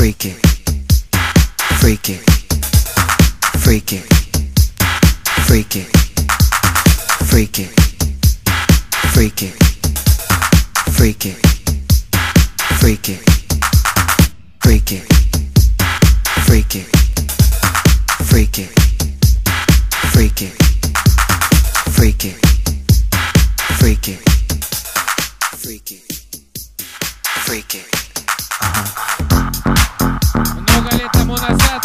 freak it, freak it, freak it, freak it, freak it, freak it, freak it, freak it, freak it, freak it, freak it, freak it, freak it, freak it, freak it, freak it. Много лет тому назад,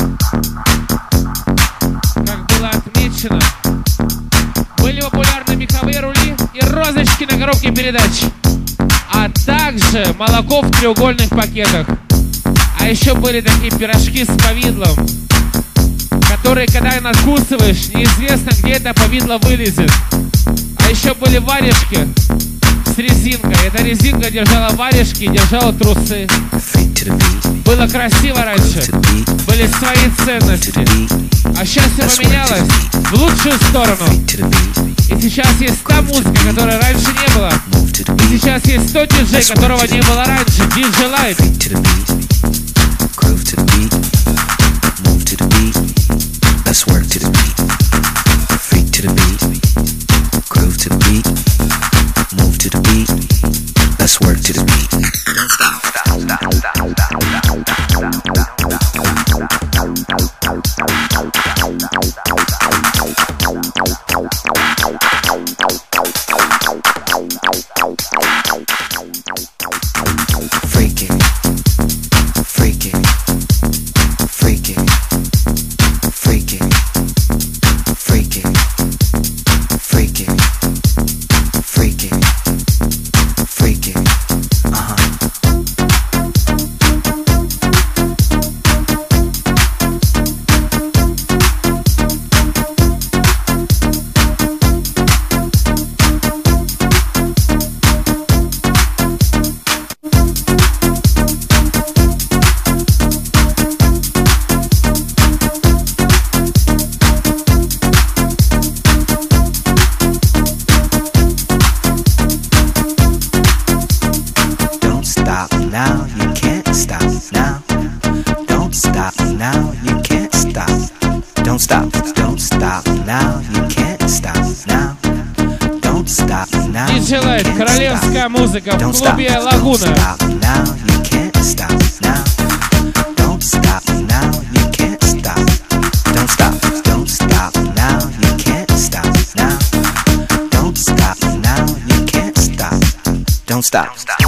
как было отмечено, были популярны меховые рули и розочки на коробке передач, а также молоко в треугольных пакетах. А еще были такие пирожки с повидлом, которые, когда накусываешь, неизвестно, где это повидло вылезет. А еще были варежки с резинкой. Эта резинка держала варежки и держала трусы. Было красиво раньше, были свои ценности. А сейчас все поменялось в лучшую сторону. И сейчас есть та музыка, которой раньше не было. И сейчас есть тот диджей, которого не было раньше. DJ Light. Groove to the beat, move to the beat, let's work to the beat. Freak to the beat, groove to the beat, move to the beat, let's work to the beat. Don't stop, stop, stop, stop, freak it. Freak it, freak it, freak it, freak it, freak it, freak it, freak it, Now you can't stop now. Don't stop now, you can't stop. Don't stop, don't stop now, you can't stop now. Don't stop now. DJ Light, королевская музыка в клубе Лагуна. Don't stop now, you can't stop now. Don't stop now, you can't stop. Don't stop, don't stop now, you can't stop now. Don't stop now, you can't stop. Don't stop.